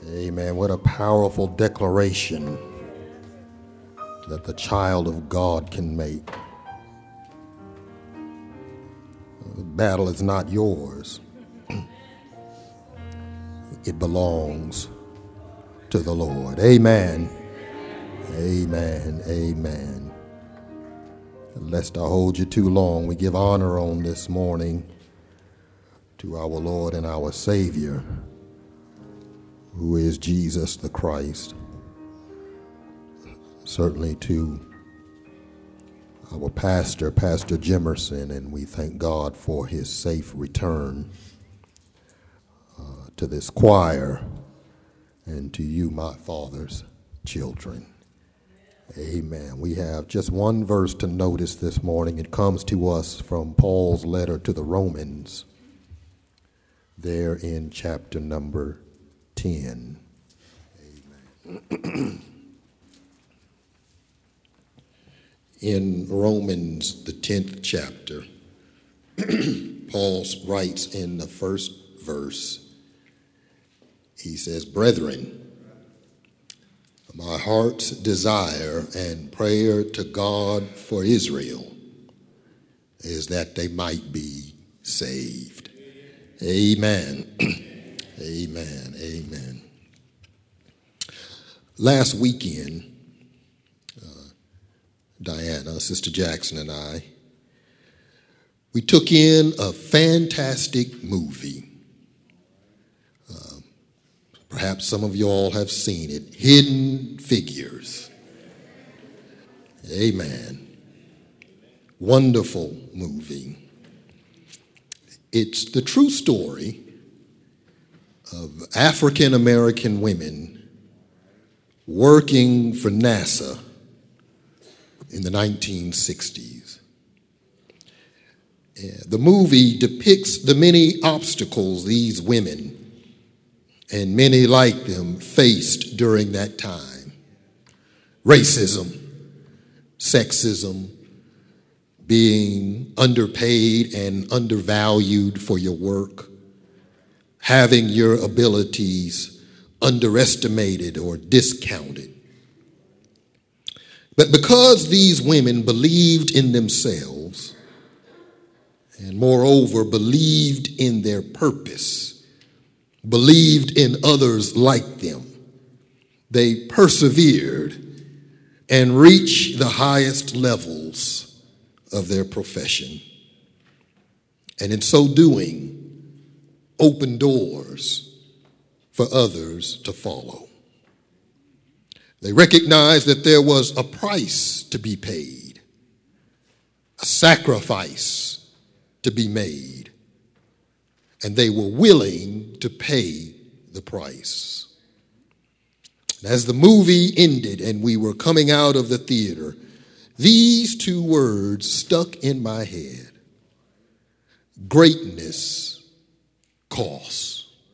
Amen. What a powerful declaration that the child of God can make. The battle is not yours. It belongs to the Lord. Amen. Amen. Amen. Lest I hold you too long, we give honor on this morning to our Lord and our Savior, who is Jesus the Christ. Certainly to our pastor, Pastor Jimerson, and we thank God for his safe return to this choir and to you, my father's children. Amen. We have just one verse to notice this morning. It comes to us from Paul's letter to the Romans, there in chapter number 10. Amen. In Romans, the 10th chapter, Paul writes in the first verse, he says, "Brethren, my heart's desire and prayer to God for Israel is that they might be saved." Amen. Amen. Amen. Last weekend, Diana, Sister Jackson, and I, we took in a fantastic movie. Perhaps some of you all have seen it, Hidden Figures. Amen. Wonderful movie. It's the true story of African American women working for NASA in the 1960s. The movie depicts the many obstacles these women and many like them faced during that time. Racism, sexism, being underpaid and undervalued for your work, having your abilities underestimated or discounted. But because these women believed in themselves and moreover believed in their purpose, believed in others like them, they persevered and reached the highest levels of their profession. And in so doing, opened doors for others to follow. They recognized that there was a price to be paid, a sacrifice to be made, and they were willing to pay the price. And as the movie ended and we were coming out of the theater, these two words stuck in my head: greatness costs.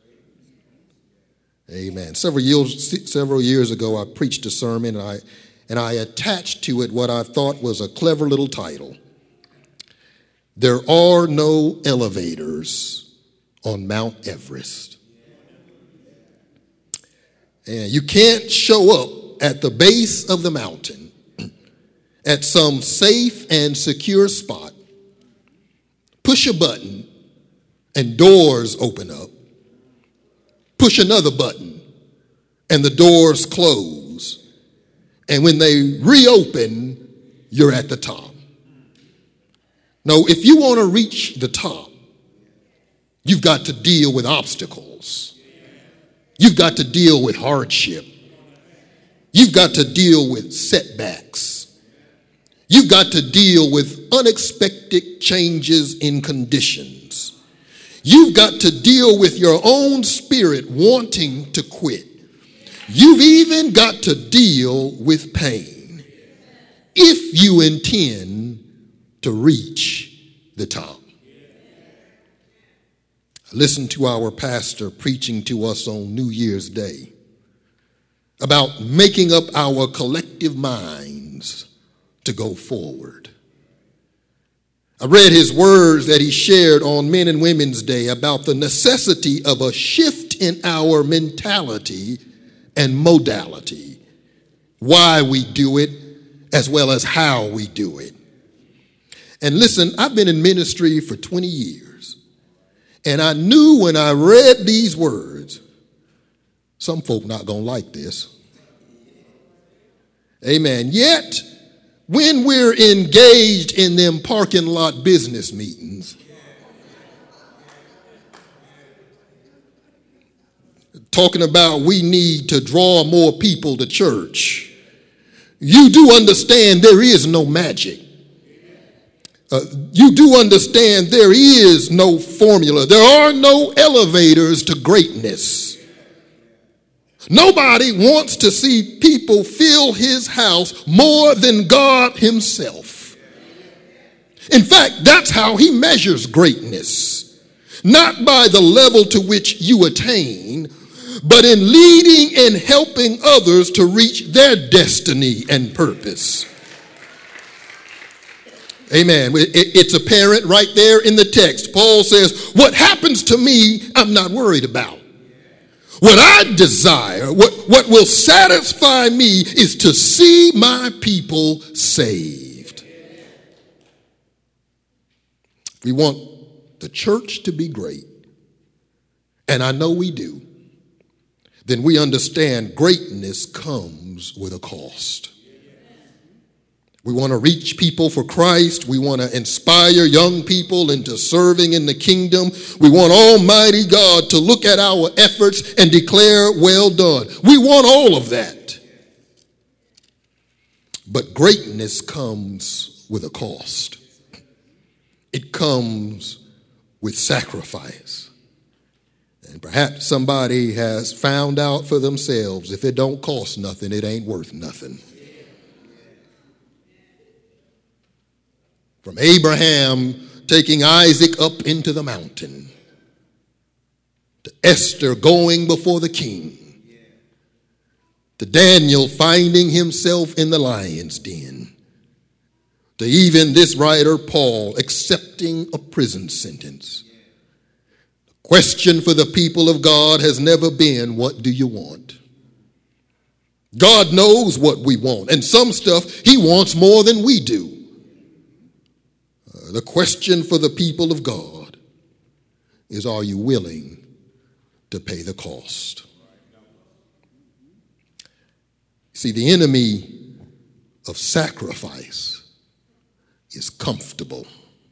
Amen. Several years ago, I preached a sermon and I attached to it what I thought was a clever little title: "There are no elevators on Mount Everest." And you can't show up at the base of the mountain at some safe and secure spot, push a button, and doors open up. Push another button, and the doors close. And when they reopen, you're at the top. No, if you want to reach the top, you've got to deal with obstacles. You've got to deal with hardship. You've got to deal with setbacks. You've got to deal with unexpected changes in conditions. You've got to deal with your own spirit wanting to quit. You've even got to deal with pain if you intend to reach the top. Listen to our pastor preaching to us on New Year's Day about making up our collective minds to go forward. I read his words that he shared on Men and Women's Day about the necessity of a shift distinct in our mentality and modality, why we do it, as well as how we do it. And listen, I've been in ministry for 20 years, and I knew when I read these words, some folk not going to like this. Amen. Yet, when we're engaged in them parking lot business meetings, talking about we need to draw more people to church, you do understand there is no magic. You do understand there is no formula. There are no elevators to greatness. Nobody wants to see people fill his house more than God himself. In fact, that's how he measures greatness. Not by the level to which you attain, but in leading and helping others to reach their destiny and purpose. Amen. It's apparent right there in the text. Paul says, what happens to me, I'm not worried about. What I desire, what will satisfy me is to see my people saved. We want the church to be great, and I know we do. Then we understand greatness comes with a cost. We want to reach people for Christ. We want to inspire young people into serving in the kingdom. We want Almighty God to look at our efforts and declare, well done. We want all of that. But greatness comes with a cost. It comes with sacrifice. And perhaps somebody has found out for themselves, if it don't cost nothing, it ain't worth nothing. From Abraham taking Isaac up into the mountain, to Esther going before the king, to Daniel finding himself in the lion's den, to even this writer Paul accepting a prison sentence. The question for the people of God has never been, what do you want? God knows what we want, and some stuff he wants more than we do. The question for the people of God is, are you willing to pay the cost? See, the enemy of sacrifice is comfortable.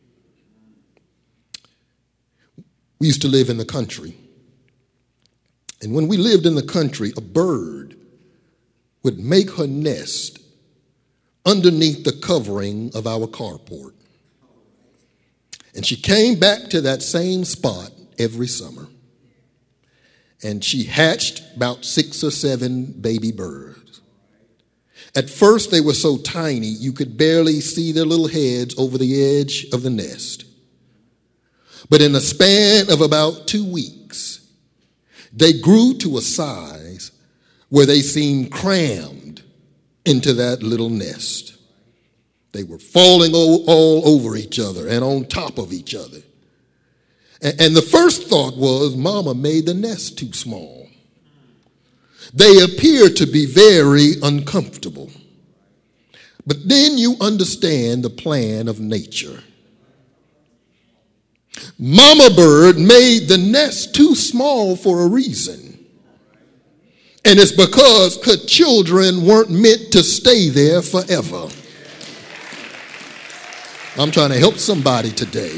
We used to live in the country. And when we lived in the country, a bird would make her nest underneath the covering of our carport. And she came back to that same spot every summer. And she hatched about 6 or 7 baby birds. At first, they were so tiny, you could barely see their little heads over the edge of the nest. But in a span of about 2 weeks, they grew to a size where they seemed crammed into that little nest. They were falling all over each other and on top of each other. And the first thought was, Mama made the nest too small. They appeared to be very uncomfortable. But then you understand the plan of nature. Mama bird made the nest too small for a reason. And it's because her children weren't meant to stay there forever. I'm trying to help somebody today.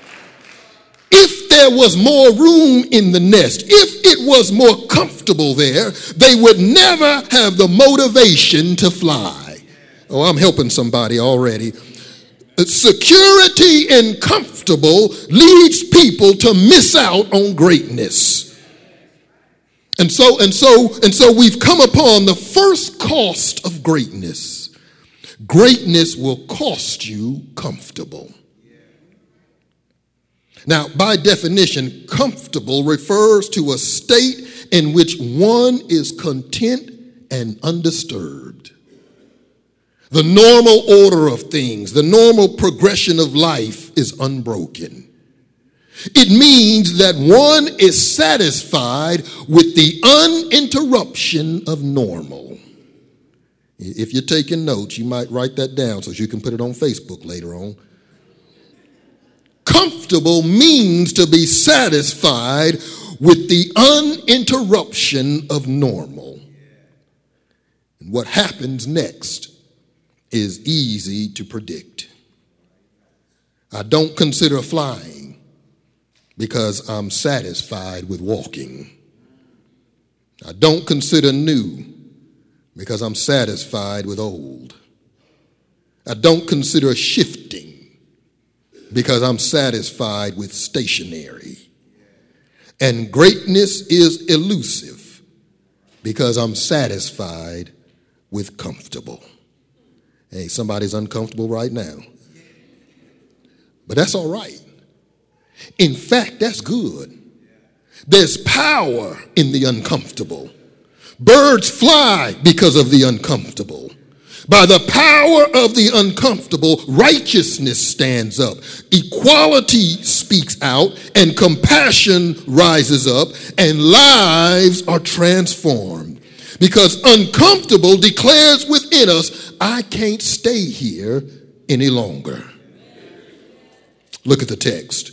If there was more room in the nest, if it was more comfortable there, they would never have the motivation to fly. Oh, I'm helping somebody already. Security and comfortable leads people to miss out on greatness. And so we've come upon the first cost of greatness. Greatness will cost you comfortable. Now, by definition, comfortable refers to a state in which one is content and undisturbed. The normal order of things, the normal progression of life is unbroken. It means that one is satisfied with the uninterruption of normal. If you're taking notes, you might write that down so you can put it on Facebook later on. Comfortable means to be satisfied with the uninterruption of normal. And what happens next is easy to predict. I don't consider flying because I'm satisfied with walking. I don't consider new because I'm satisfied with old. I don't consider shifting because I'm satisfied with stationary. And greatness is elusive because I'm satisfied with comfortable. Hey, somebody's uncomfortable right now. But that's all right. In fact, that's good. There's power in the uncomfortable. Birds fly because of the uncomfortable. By the power of the uncomfortable, righteousness stands up. Equality speaks out, and compassion rises up, and lives are transformed. Because uncomfortable declares within us, I can't stay here any longer. Look at the text.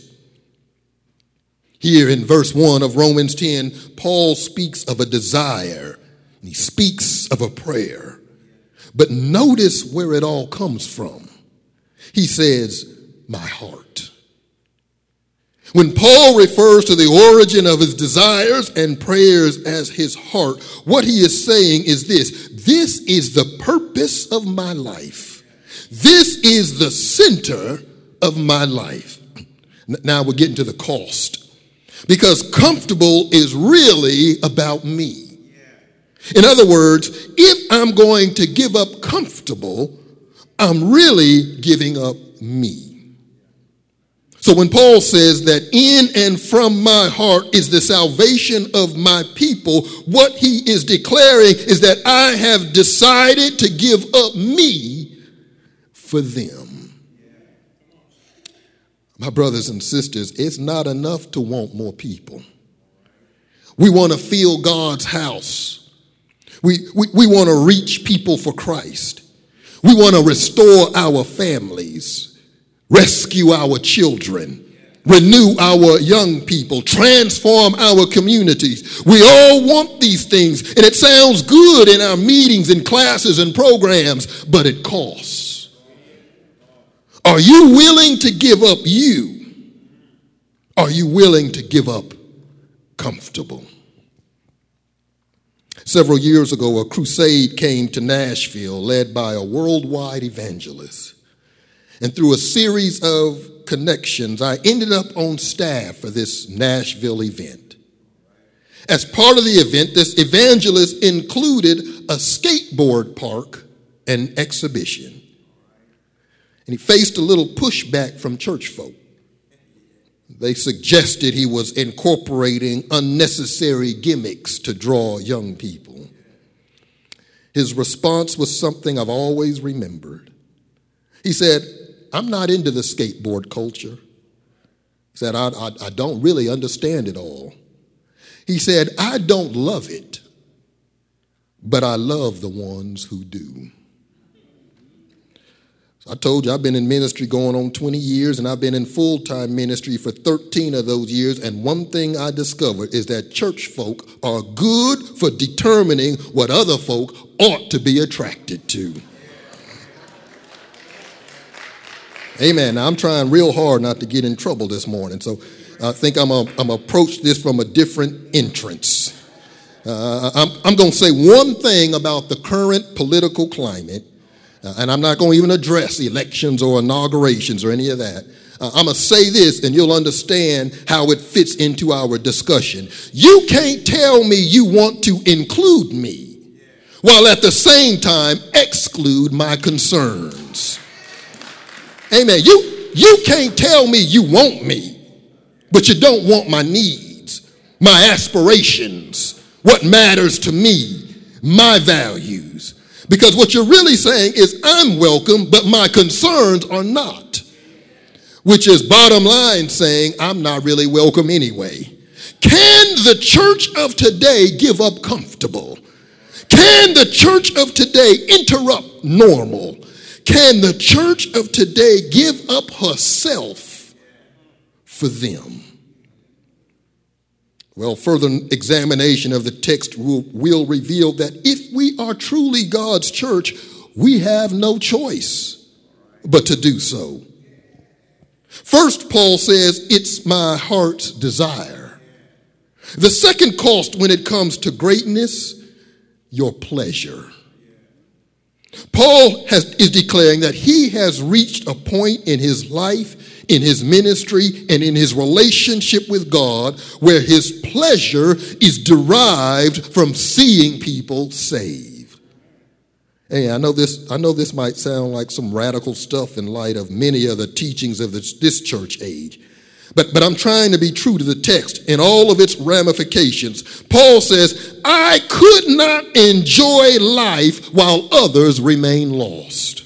Here in verse 1 of Romans 10, Paul speaks of a desire, and he speaks of a prayer. But notice where it all comes from. He says, my heart. When Paul refers to the origin of his desires and prayers as his heart, what he is saying is this: this is the purpose of my life. This is the center of my life. Now we're getting to the cost. Because comfortable is really about me. In other words, if I'm going to give up comfortable, I'm really giving up me. So when Paul says that in and from my heart is the salvation of my people, what he is declaring is that I have decided to give up me for them. My brothers and sisters, it's not enough to want more people. We want to fill God's house. We want to reach people for Christ. We want to restore our families, rescue our children, renew our young people, transform our communities. We all want these things, and it sounds good in our meetings and classes and programs, but it costs. Are you willing to give up you? Are you willing to give up comfortable? Several years ago, a crusade came to Nashville led by a worldwide evangelist. And through a series of connections, I ended up on staff for this Nashville event. As part of the event, this evangelist included a skateboard park and exhibition. And he faced a little pushback from church folk. They suggested he was incorporating unnecessary gimmicks to draw young people. His response was something I've always remembered. He said, I'm not into the skateboard culture. He said, I don't really understand it all. He said, I don't love it, but I love the ones who do. I told you I've been in ministry going on 20 years, and I've been in full-time ministry for 13 of those years, and one thing I discovered is that church folk are good for determining what other folk ought to be attracted to. Amen. Now, I'm trying real hard not to get in trouble this morning, so I think I'm going to approach this from a different entrance. I'm going to say one thing about the current political climate, and I'm not going to even address elections or inaugurations or any of that. I'm going to say this, and you'll understand how it fits into our discussion. You can't tell me you want to include me while at the same time exclude my concerns. Amen. You can't tell me you want me, but you don't want my needs, my aspirations, what matters to me, my values. Because what you're really saying is I'm welcome, but my concerns are not. which is bottom line saying, I'm not really welcome anyway. Can the church of today give up comfortable? Can the church of today interrupt normal? Can the church of today give up herself for them? Well, further examination of the text will reveal that if we are truly God's church, we have no choice but to do so. First, Paul says, it's my heart's desire. The second cost when it comes to greatness, your pleasure. Paul is declaring that he has reached a point in his life, in his ministry, and in his relationship with God where his pleasure is derived from seeing people saved. Hey, I know this might sound like some radical stuff in light of many of the teachings of this church age. But I'm trying to be true to the text in all of its ramifications. Paul says, I could not enjoy life while others remain lost.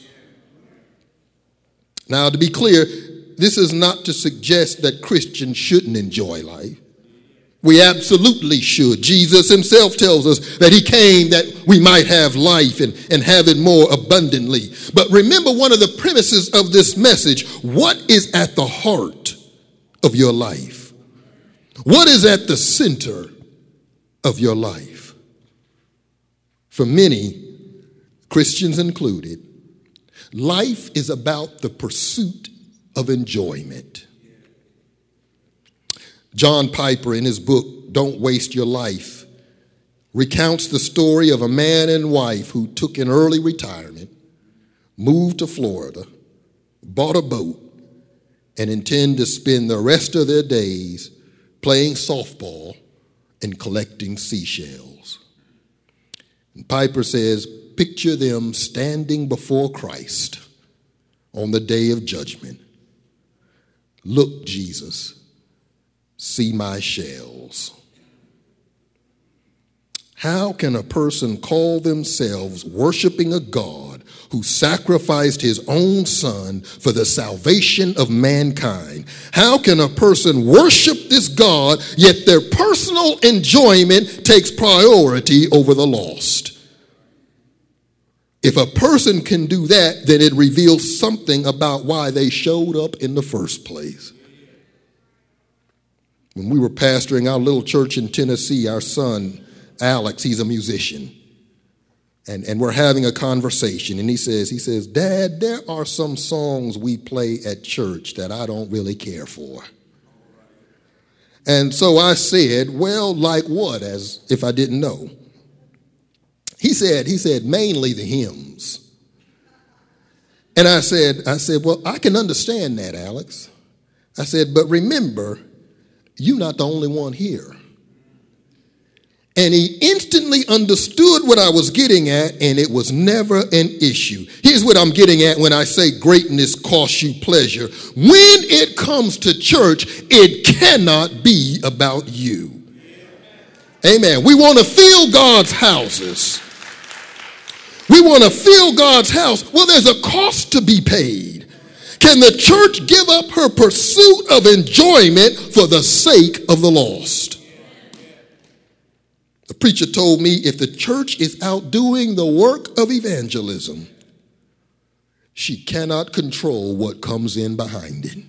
Now, to be clear, this is not to suggest that Christians shouldn't enjoy life. We absolutely should. Jesus himself tells us that he came that we might have life and have it more abundantly. But remember one of the premises of this message. What is at the heart of your life? What is at the center of your life? For many, Christians included, life is about the pursuit of enjoyment. John Piper, in his book, Don't Waste Your Life, recounts the story of a man and wife who took an early retirement, moved to Florida, bought a boat, and intend to spend the rest of their days playing softball and collecting seashells. And Piper says, picture them standing before Christ on the day of judgment. Look, Jesus, see my shells. How can a person call themselves worshiping a God who sacrificed his own son for the salvation of mankind? How can a person worship this God, yet their personal enjoyment takes priority over the lost? If a person can do that, then it reveals something about why they showed up in the first place. When we were pastoring our little church in Tennessee, our son, Alex, he's a musician. And we're having a conversation, and he says, Dad, there are some songs we play at church that I don't really care for. And so I said, well, like what, as if I didn't know. He said, mainly the hymns. And I said, well, I can understand that, Alex. I said, but remember, you're not the only one here. And he instantly understood what I was getting at, and it was never an issue. Here's what I'm getting at when I say greatness costs you pleasure. When it comes to church, it cannot be about you. Amen. We want to fill God's houses. We want to fill God's house. Well, there's a cost to be paid. Can the church give up her pursuit of enjoyment for the sake of the lost? The preacher told me if the church is outdoing the work of evangelism, she cannot control what comes in behind it.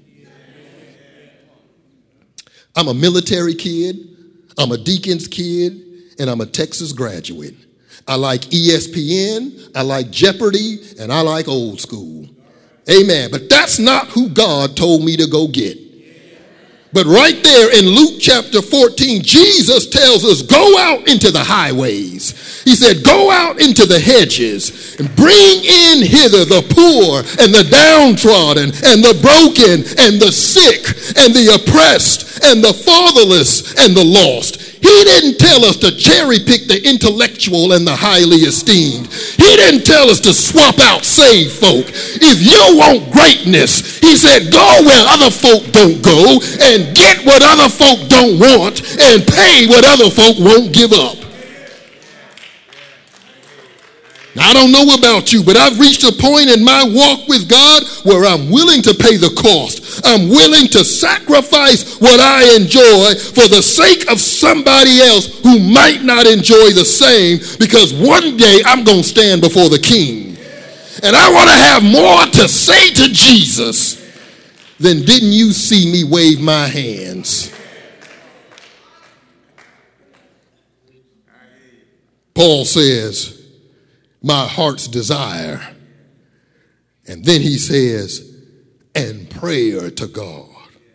I'm a military kid, I'm a deacon's kid, and I'm a Texas graduate. I like ESPN, I like Jeopardy, and I like old school. Amen. But that's not who God told me to go get. But right there in Luke chapter 14, Jesus tells us, go out into the highways. He said, go out into the hedges and bring in hither the poor and the downtrodden and the broken and the sick and the oppressed and the fatherless and the lost. He didn't tell us to cherry pick the intellectual and the highly esteemed. He didn't tell us to swap out saved folk. If you want greatness, he said, go where other folk don't go and get what other folk don't want and pay what other folk won't give up. I don't know about you, but I've reached a point in my walk with God where I'm willing to pay the cost. I'm willing to sacrifice what I enjoy for the sake of somebody else who might not enjoy the same, because one day I'm going to stand before the King. And I want to have more to say to Jesus than didn't you see me wave my hands. Paul says, my heart's desire. And then he says, and prayer to God.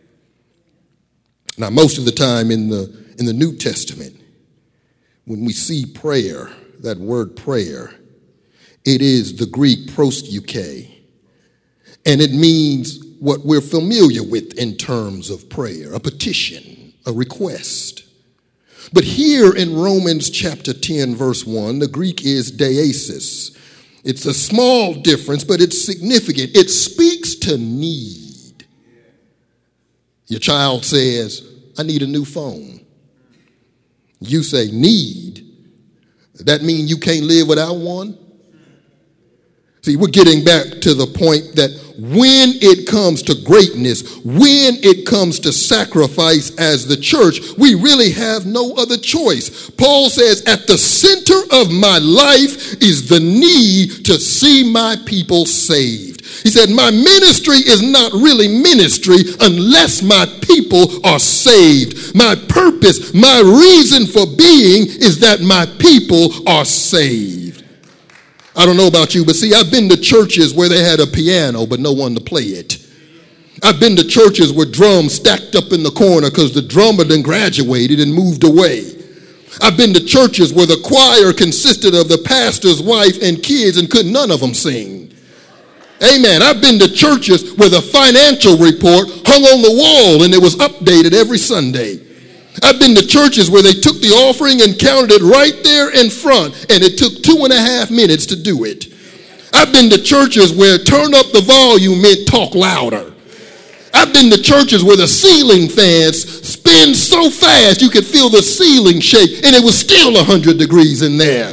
Now, most of the time in the New Testament, when we see prayer, that word prayer, it is the Greek prosuke, and it means what we're familiar with in terms of prayer, a petition, a request. But here in Romans chapter 10, verse 1, the Greek is deesis. It's a small difference, but it's significant. It speaks to need. Your child says, I need a new phone. You say, need? Does that mean you can't live without one? See, we're getting back to the point that when it comes to greatness, when it comes to sacrifice as the church, we really have no other choice. Paul says, at the center of my life is the need to see my people saved. He said, my ministry is not really ministry unless my people are saved. My purpose, my reason for being is that my people are saved. I don't know about you, but see, I've been to churches where they had a piano, but no one to play it. I've been to churches where drums stacked up in the corner because the drummer then graduated and moved away. I've been to churches where the choir consisted of the pastor's wife and kids and could none of them sing. Amen. I've been to churches where the financial report hung on the wall and it was updated every Sunday. I've been to churches where they took the offering and counted it right there in front, and it took 2.5 minutes to do it. I've been to churches where turn up the volume meant talk louder. I've been to churches where the ceiling fans spin so fast you could feel the ceiling shake, and it was still 100 degrees in there.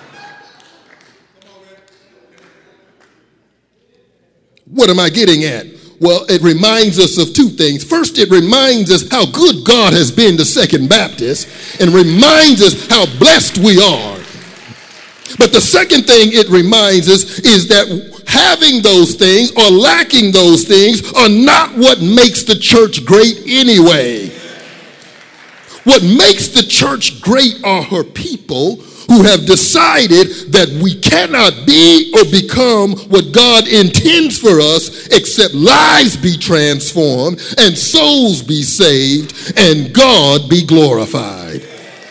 What am I getting at? Well, it reminds us of two things. First, it reminds us how good God has been to Second Baptist, and reminds us how blessed we are. But the second thing it reminds us is that having those things or lacking those things are not what makes the church great anyway. What makes the church great are her people who have decided that we cannot be or become what God intends for us except lives be transformed and souls be saved and God be glorified.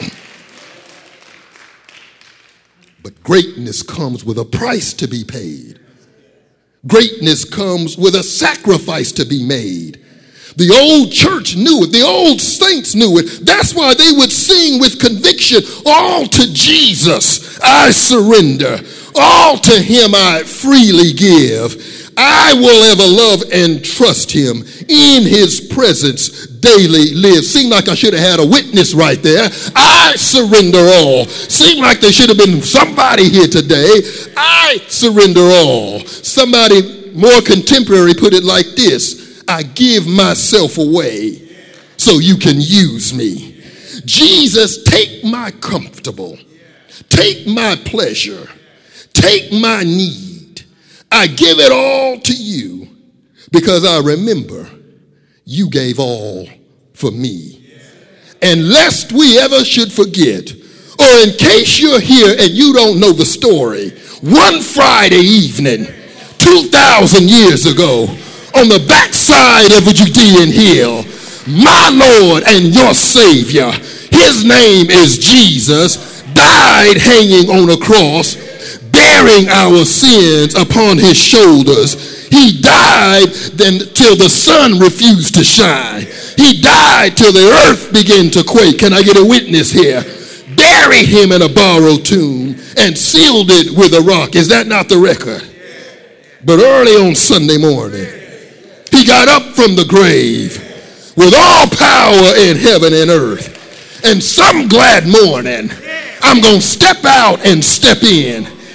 But greatness comes with a price to be paid. Greatness comes with a sacrifice to be made. The old church knew it. The old saints knew it. That's why they would sing with conviction, all to Jesus I surrender. All to him I freely give. I will ever love and trust him. In his presence daily live. Seemed like I should have had a witness right there. I surrender all. Seemed like there should have been somebody here today. I surrender all. Somebody more contemporary put it like this. I give myself away so you can use me. Jesus, take my comfortable, take my pleasure, take my need. I give it all to you because I remember you gave all for me. And lest we ever should forget, or in case you're here and you don't know the story, one Friday evening, 2,000 years ago, on the backside of a Judean hill, my Lord and your Savior, his name is Jesus, died hanging on a cross, bearing our sins upon his shoulders. He died then till the sun refused to shine. He died till the earth began to quake. Can I get a witness here? Buried him in a borrowed tomb and sealed it with a rock. Is that not the record? But early on Sunday morning, he got up from the grave with all power in heaven and earth. And some glad morning, I'm going to step out and step in,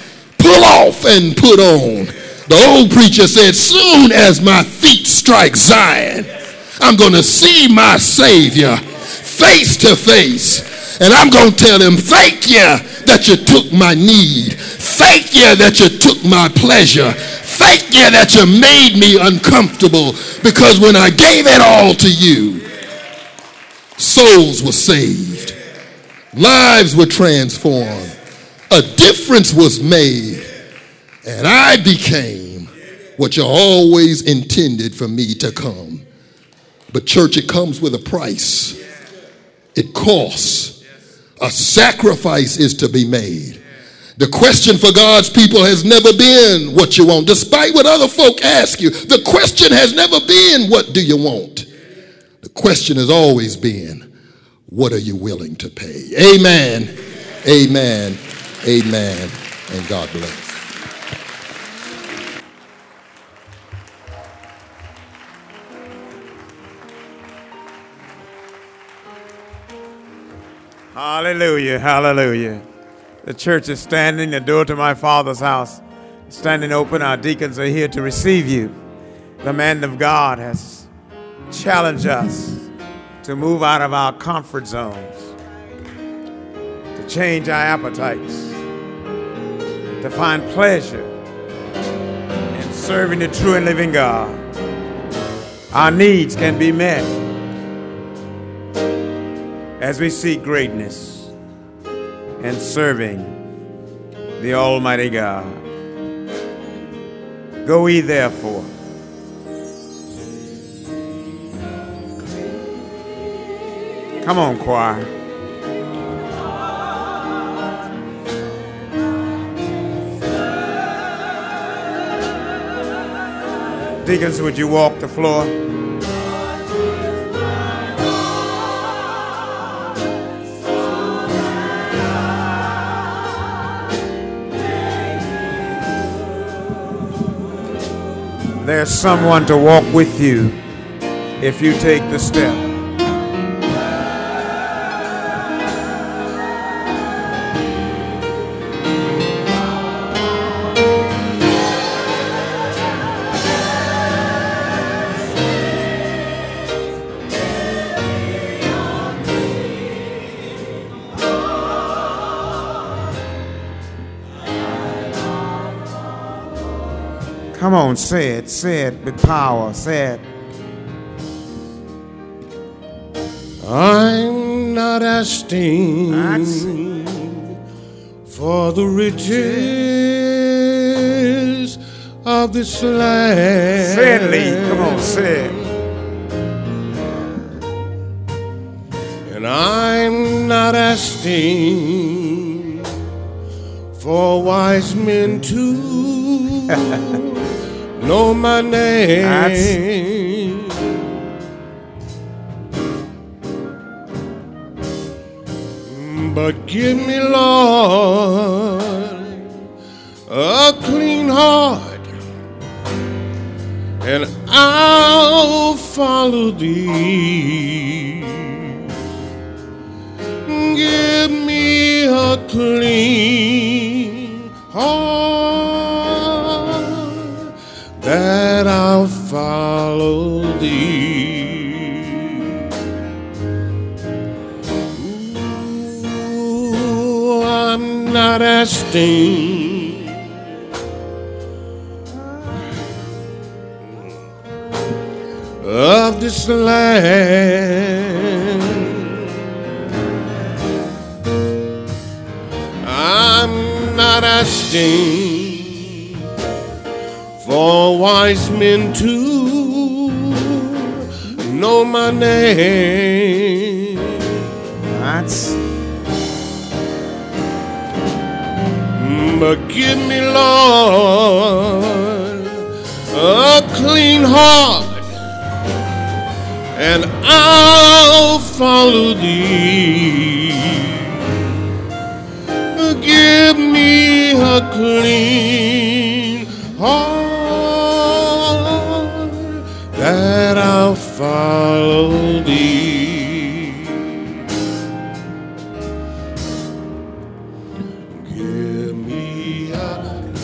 pull off and put on. The old preacher said, soon as my feet strike Zion, I'm going to see my Savior face to face. And I'm going to tell him, thank you that you took my need. Thank you that you took my pleasure. Thank you that you made me uncomfortable, because when I gave it all to you, souls were saved. Lives were transformed. A difference was made. And I became what you always intended for me to come. But church, it comes with a price. It costs. A sacrifice is to be made. The question for God's people has never been what you want. Despite what other folk ask you, the question has never been, what do you want? The question has always been, what are you willing to pay? Amen. Amen. Amen. And God bless. Hallelujah, hallelujah. The church is standing, the door to my Father's house is standing open. Our deacons are here to receive you. The man of God has challenged us to move out of our comfort zones, to change our appetites, to find pleasure in serving the true and living God. Our needs can be met as we seek greatness and serving the Almighty God. Go ye therefore. Come on, choir. Deacons, would you walk the floor? There's someone to walk with you if you take the step. Come on, say it with power, say it. I'm not asking for the riches of this land. Say it, Lee. Come on, say it. And I'm not asking for wise men to know my name. But give me, Lord, a clean heart, and I'll follow thee. Give me a clean heart, that I'll follow thee. Ooh, I'm not asking of this land. I'm not asking for wise men to know my name. But give me, Lord, a clean heart, and I'll follow thee. Give me a clean heart, that I'll follow thee. Give me a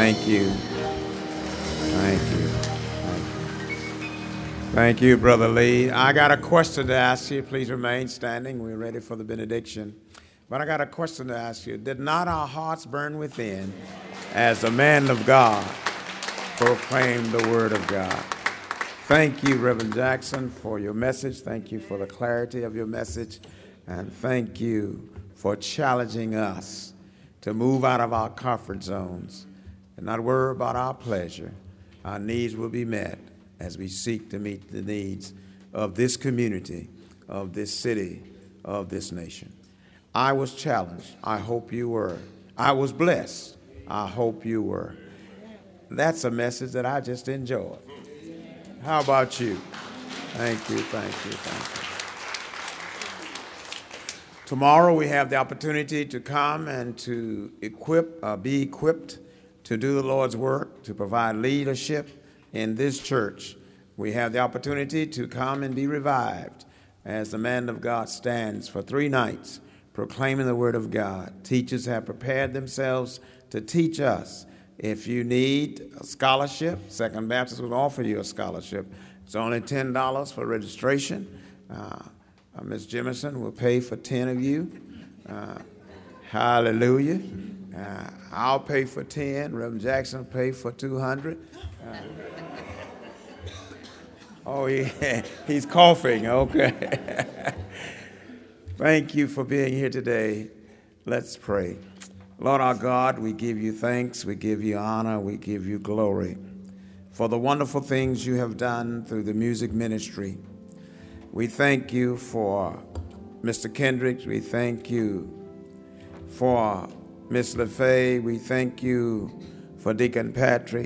Thank you. Thank you. Thank you, Brother Lee. I got a question to ask you. Please remain standing. We're ready for the benediction. But I got a question to ask you. Did not our hearts burn within as the man of God proclaimed the word of God? Thank you, Reverend Jackson, for your message. Thank you for the clarity of your message. And thank you for challenging us to move out of our comfort zones and not worry about our pleasure. Our needs will be met as we seek to meet the needs of this community, of this city, of this nation. I was challenged. I hope you were. I was blessed. I hope you were. That's a message that I just enjoyed. How about you? Thank you, thank you, thank you. Tomorrow we have the opportunity to come and to be equipped to do the Lord's work, to provide leadership in this church. We have the opportunity to come and be revived as the man of God stands for 3 nights proclaiming the word of God. Teachers have prepared themselves to teach us. If you need a scholarship, Second Baptist will offer you a scholarship. It's only $10 for registration. Ms. Jemison will pay for 10 of you. Hallelujah. I'll pay for 10. Reverend Jackson will pay for 200. Oh, yeah, he's coughing. Okay. Thank you for being here today. Let's pray. Lord our God, we give you thanks, we give you honor, we give you glory for the wonderful things you have done through the music ministry. We thank you for Mr. Kendricks. We thank you for Miss LaFay. We thank you for Deacon Patrick.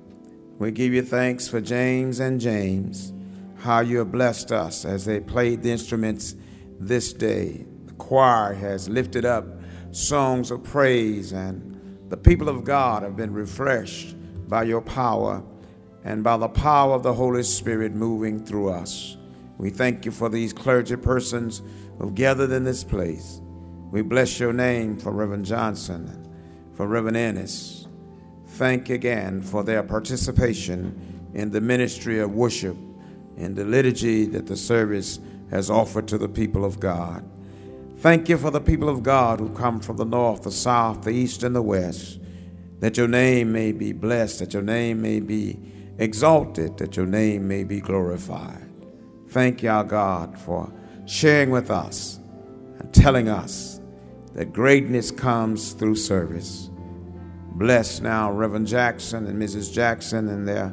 We give you thanks for James and James, how you have blessed us as they played the instruments this day. The choir has lifted up songs of praise, and the people of God have been refreshed by your power and by the power of the Holy Spirit moving through us. We thank you for these clergy persons who have gathered in this place. We bless your name for Reverend Johnson and for Reverend Ennis. Thank you again for their participation in the ministry of worship, in the liturgy that the service has offered to the people of God. Thank you for the people of God who come from the north, the south, the east, and the west, that your name may be blessed, that your name may be exalted, that your name may be glorified. Thank you, our God, for sharing with us and telling us that greatness comes through service. Bless now Reverend Jackson and Mrs. Jackson and their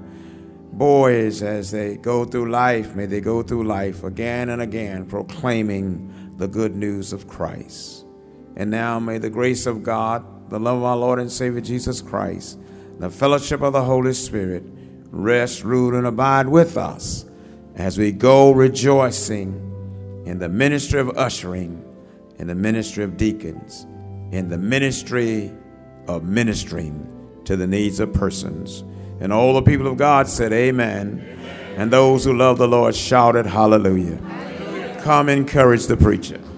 boys as they go through life. May they go through life again and again proclaiming the good news of Christ. And now may the grace of God, the love of our Lord and Savior Jesus Christ, the fellowship of the Holy Spirit rest, rule, and abide with us as we go rejoicing in the ministry of ushering, in the ministry of deacons, in the ministry of ministering to the needs of persons. And all the people of God said amen. Amen. And those who love the Lord shouted hallelujah. Hallelujah. Come encourage the preacher.